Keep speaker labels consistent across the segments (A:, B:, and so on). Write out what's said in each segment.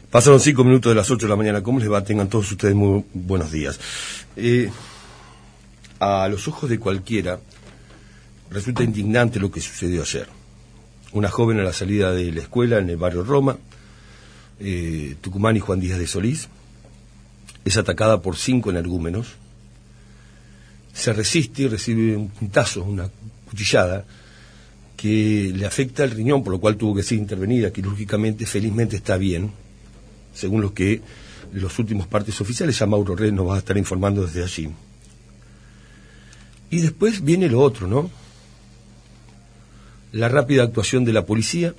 A: Pasaron 5 minutos de las 8 de la mañana. ¿Cómo les va? Tengan todos ustedes muy buenos días. A los ojos de cualquiera resulta indignante lo que sucedió ayer. Una joven a la salida de la escuela en el barrio Roma, Tucumán y Juan Díaz de Solís, es atacada por 5 energúmenos. Se resiste y recibe un puntazo, una cuchillada, que le afecta el riñón, por lo cual tuvo que ser intervenida quirúrgicamente. Felizmente está bien, según lo que los últimos partes oficiales. Ya Mauro Rey nos va a estar informando desde allí. Y después viene lo otro, ¿no? La rápida actuación de la policía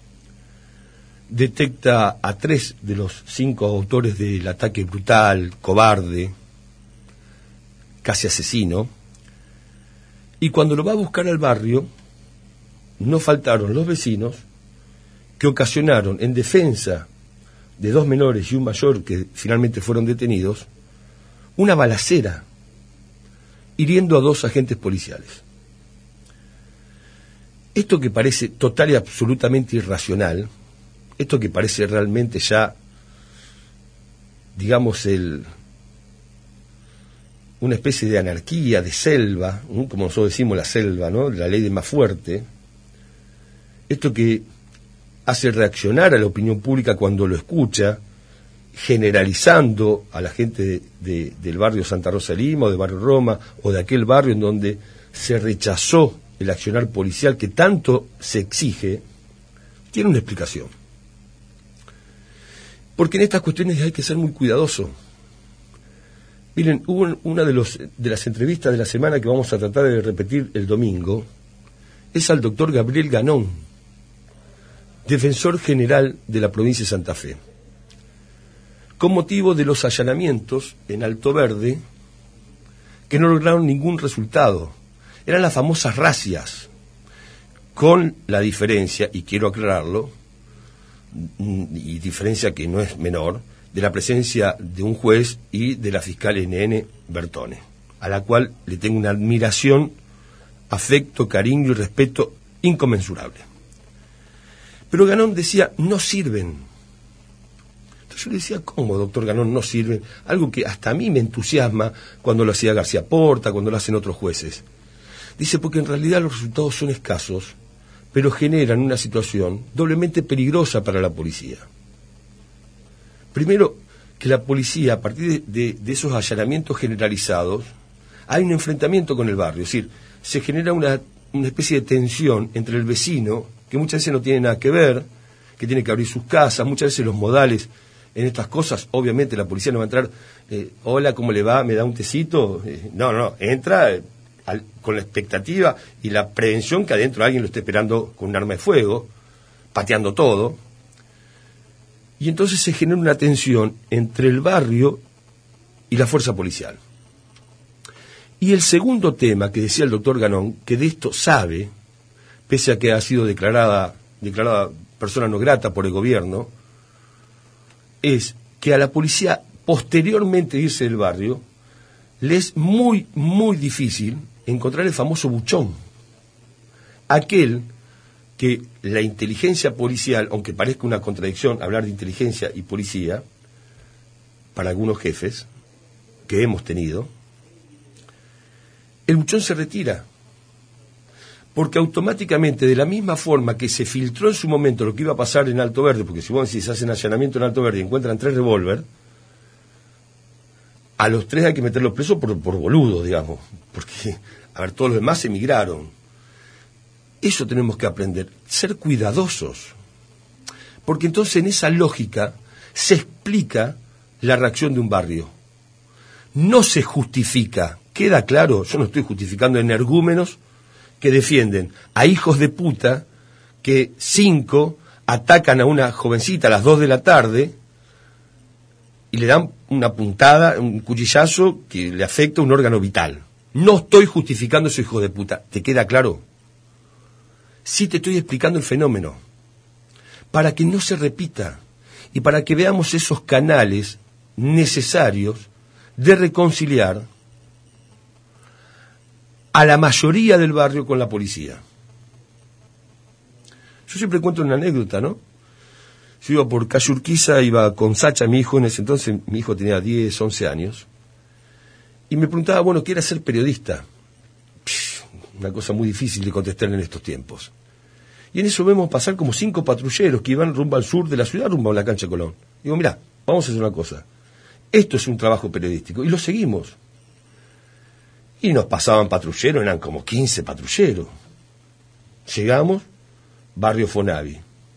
A: detecta a 3 de los 5 autores del ataque brutal, cobarde, casi asesino, y cuando lo va a buscar al barrio, no faltaron los vecinos que ocasionaron, en defensa de 2 menores y un mayor que finalmente fueron detenidos, una balacera, hiriendo a 2 agentes policiales. Esto que parece total y absolutamente irracional, esto que parece realmente ya, digamos, una especie de anarquía, de selva, como nosotros decimos la selva, ¿no? La ley del más fuerte, esto que hace reaccionar a la opinión pública cuando lo escucha, generalizando a la gente del barrio Santa Rosa de Lima, o del barrio Roma, o de aquel barrio en donde se rechazó el accionar policial que tanto se exige, tiene una explicación. Porque en estas cuestiones hay que ser muy cuidadoso. Miren, hubo una de las entrevistas de la semana que vamos a tratar de repetir el domingo, es al doctor Gabriel Ganón, defensor general de la provincia de Santa Fe, con motivo de los allanamientos en Alto Verde que no lograron ningún resultado. Eran las famosas racias, con la diferencia, y quiero aclararlo, y diferencia que no es menor, de la presencia de un juez y de la fiscal NN Bertone, a la cual le tengo una admiración, afecto, cariño y respeto inconmensurable. Pero Ganón decía, no sirven. Entonces yo le decía, ¿cómo, doctor Ganón, no sirven? Algo que hasta a mí me entusiasma cuando lo hacía García Porta, cuando lo hacen otros jueces. Dice, porque en realidad los resultados son escasos, pero generan una situación doblemente peligrosa para la policía. Primero, que la policía, a partir de esos allanamientos generalizados, hay un enfrentamiento con el barrio, es decir, se genera una especie de tensión entre el vecino, que muchas veces no tiene nada que ver, que tiene que abrir sus casas, muchas veces los modales en estas cosas, obviamente la policía no va a entrar, hola, ¿cómo le va? ¿Me da un tecito? No, entra con la expectativa y la prevención que adentro alguien lo esté esperando con un arma de fuego, pateando todo. Y entonces se genera una tensión entre el barrio y la fuerza policial. Y el segundo tema que decía el doctor Ganón, que de esto sabe, pese a que ha sido declarada persona no grata por el gobierno, es que a la policía, posteriormente de irse del barrio, le es muy, muy difícil encontrar el famoso buchón, aquel que la inteligencia policial, aunque parezca una contradicción hablar de inteligencia y policía, para algunos jefes que hemos tenido, el buchón se retira, porque automáticamente, de la misma forma que se filtró en su momento lo que iba a pasar en Alto Verde, porque si vos decís, hacen allanamiento en Alto Verde y encuentran 3 revólver, a los 3 hay que meterlos presos por boludo, digamos, porque, a ver, todos los demás emigraron. Eso tenemos que aprender, ser cuidadosos, porque entonces en esa lógica se explica la reacción de un barrio. No se justifica, queda claro, yo no estoy justificando energúmenos que defienden a hijos de puta que 5 atacan a una jovencita a las 2 de la tarde y le dan una puntada, un cuchillazo que le afecta un órgano vital. No estoy justificando a esos hijos de puta, ¿te queda claro? Sí te estoy explicando el fenómeno, para que no se repita y para que veamos esos canales necesarios de reconciliar a la mayoría del barrio con la policía. Yo siempre cuento una anécdota, ¿no? Yo iba por calle Urquiza, iba con Sacha, mi hijo, en ese entonces mi hijo tenía 10, 11 años, y me preguntaba, bueno, ¿qué era ser periodista? Una cosa muy difícil de contestar en estos tiempos. Y en eso vemos pasar como 5 patrulleros que iban rumbo al sur de la ciudad, rumbo a la cancha Colón. Digo, mirá, vamos a hacer una cosa. Esto es un trabajo periodístico, y lo seguimos. Y nos pasaban patrulleros, eran como 15 patrulleros. Llegamos, barrio Fonavi.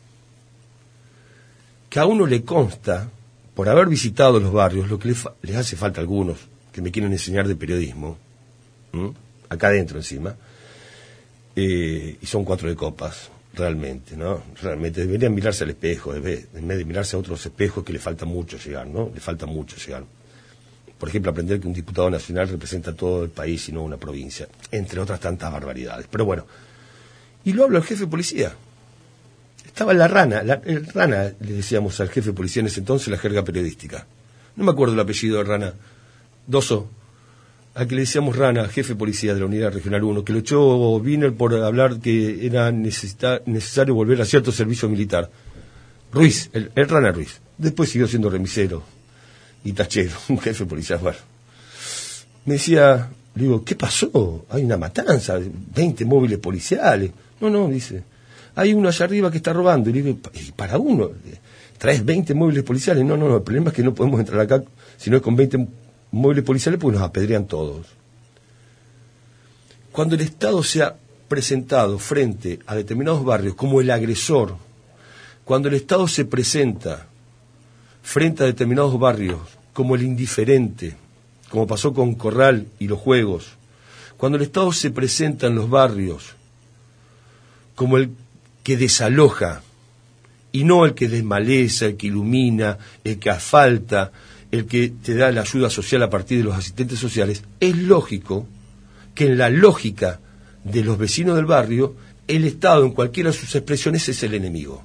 A: Que a uno le consta, por haber visitado los barrios, lo que les hace falta a algunos que me quieren enseñar de periodismo, acá adentro encima, y son 4 de copas, realmente, ¿no? Realmente deberían mirarse al espejo, en vez de mirarse a otros espejos que le falta mucho llegar, ¿no? Le falta mucho llegar. Por ejemplo, aprender que un diputado nacional representa a todo el país y no una provincia, entre otras tantas barbaridades. Pero bueno, y lo hablo al jefe de policía. Estaba la rana, el rana, le decíamos al jefe de policía en ese entonces, la jerga periodística. No me acuerdo el apellido de rana, Doso, al que le decíamos rana, jefe de policía de la Unidad Regional 1, que lo echó Wiener por hablar que era necesario volver a cierto servicio militar. Ruiz, el rana Ruiz. Después siguió siendo remisero y tachero, un jefe de policía. Bueno, me decía, le digo, ¿qué pasó? Hay una matanza, 20 móviles policiales. No, dice, hay uno allá arriba que está robando. Y le digo, ¿y para uno? ¿Traes 20 móviles policiales? No, el problema es que no podemos entrar acá si no es con 20 móviles policiales, porque nos apedrean todos. Cuando el Estado se ha presentado frente a determinados barrios como el agresor, cuando el Estado se presenta frente a determinados barrios como el indiferente, como pasó con Corral y los juegos, cuando el Estado se presenta en los barrios como el que desaloja y no el que desmaleza, el que ilumina, el que asfalta, el que te da la ayuda social a partir de los asistentes sociales, es lógico que en la lógica de los vecinos del barrio, el Estado en cualquiera de sus expresiones es el enemigo.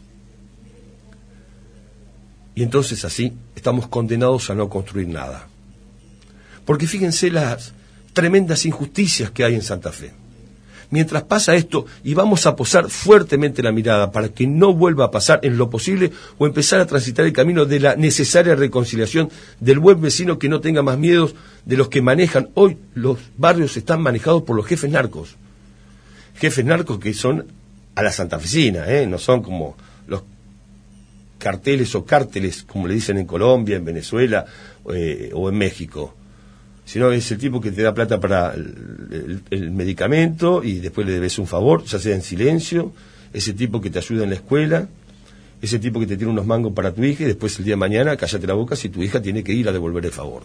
A: Y entonces así estamos condenados a no construir nada. Porque fíjense las tremendas injusticias que hay en Santa Fe. Mientras pasa esto, y vamos a posar fuertemente la mirada para que no vuelva a pasar en lo posible o empezar a transitar el camino de la necesaria reconciliación del buen vecino que no tenga más miedos de los que manejan. Hoy los barrios están manejados por los jefes narcos. Jefes narcos que son a la santafesina, no son como los carteles o cárteles, como le dicen en Colombia, en Venezuela o en México. Sino es el tipo que te da plata para el medicamento y después le debes un favor, ya sea en silencio, ese tipo que te ayuda en la escuela, ese tipo que te tiene unos mangos para tu hija y después el día de mañana cállate la boca si tu hija tiene que ir a devolver el favor.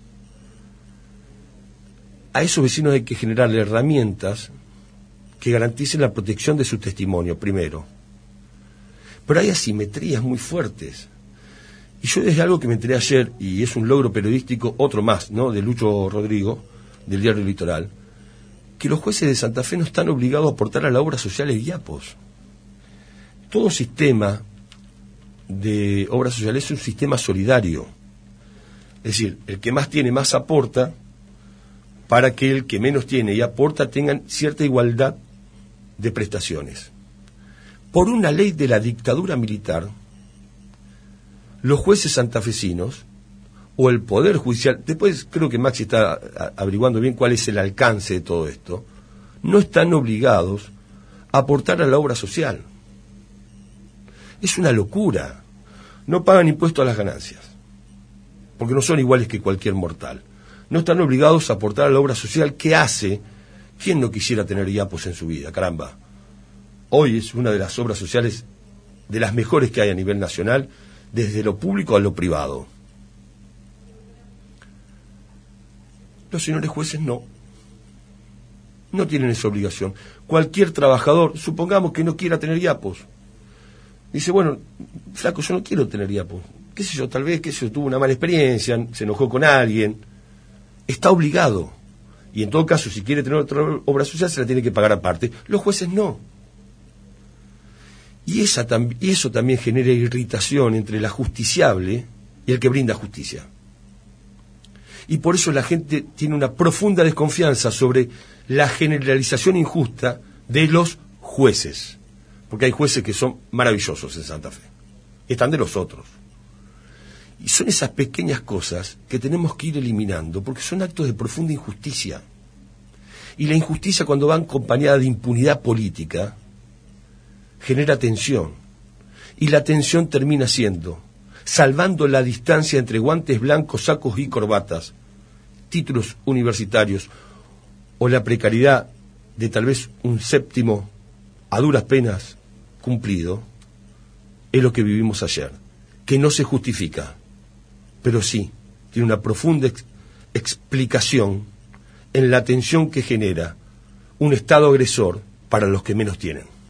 A: A esos vecinos hay que generarle herramientas que garanticen la protección de su testimonio, primero. Pero hay asimetrías muy fuertes. Y yo desde algo que me enteré ayer, y es un logro periodístico, otro más, ¿no?, de Lucho Rodrigo, del diario Litoral, que los jueces de Santa Fe no están obligados a aportar a la obra social el IAPOS. Todo sistema de obra social es un sistema solidario. Es decir, el que más tiene más aporta para que el que menos tiene y aporta tengan cierta igualdad de prestaciones. Por una ley de la dictadura militar, los jueces santafesinos o el Poder Judicial, después creo que Maxi está averiguando bien cuál es el alcance de todo esto, no están obligados a aportar a la obra social. Es una locura. No pagan impuestos a las ganancias, porque no son iguales que cualquier mortal. No están obligados a aportar a la obra social que hace. ¿Quién no quisiera tener IAPOS en su vida? Caramba. Hoy es una de las obras sociales de las mejores que hay a nivel nacional, desde lo público a lo privado. Los señores jueces no tienen esa obligación. Cualquier trabajador, supongamos que no quiera tener IAPOS, dice, bueno, flaco, yo no quiero tener IAPOS, qué sé yo, tal vez, tuvo una mala experiencia, se enojó con alguien, está obligado, y en todo caso, si quiere tener otra obra social, se la tiene que pagar aparte. Los jueces no. Y eso también genera irritación entre la justiciable y el que brinda justicia. Y por eso la gente tiene una profunda desconfianza sobre la generalización injusta de los jueces. Porque hay jueces que son maravillosos en Santa Fe. están de los otros. Y son esas pequeñas cosas que tenemos que ir eliminando, porque son actos de profunda injusticia. Y la injusticia, cuando va acompañada de impunidad política, genera tensión. Y la tensión termina siendo, salvando la distancia entre guantes blancos, sacos y corbatas, títulos universitarios, o la precariedad de tal vez un séptimo a duras penas cumplido, es lo que vivimos ayer, que no se justifica, pero sí tiene una profunda explicación en la tensión que genera un Estado agresor para los que menos tienen.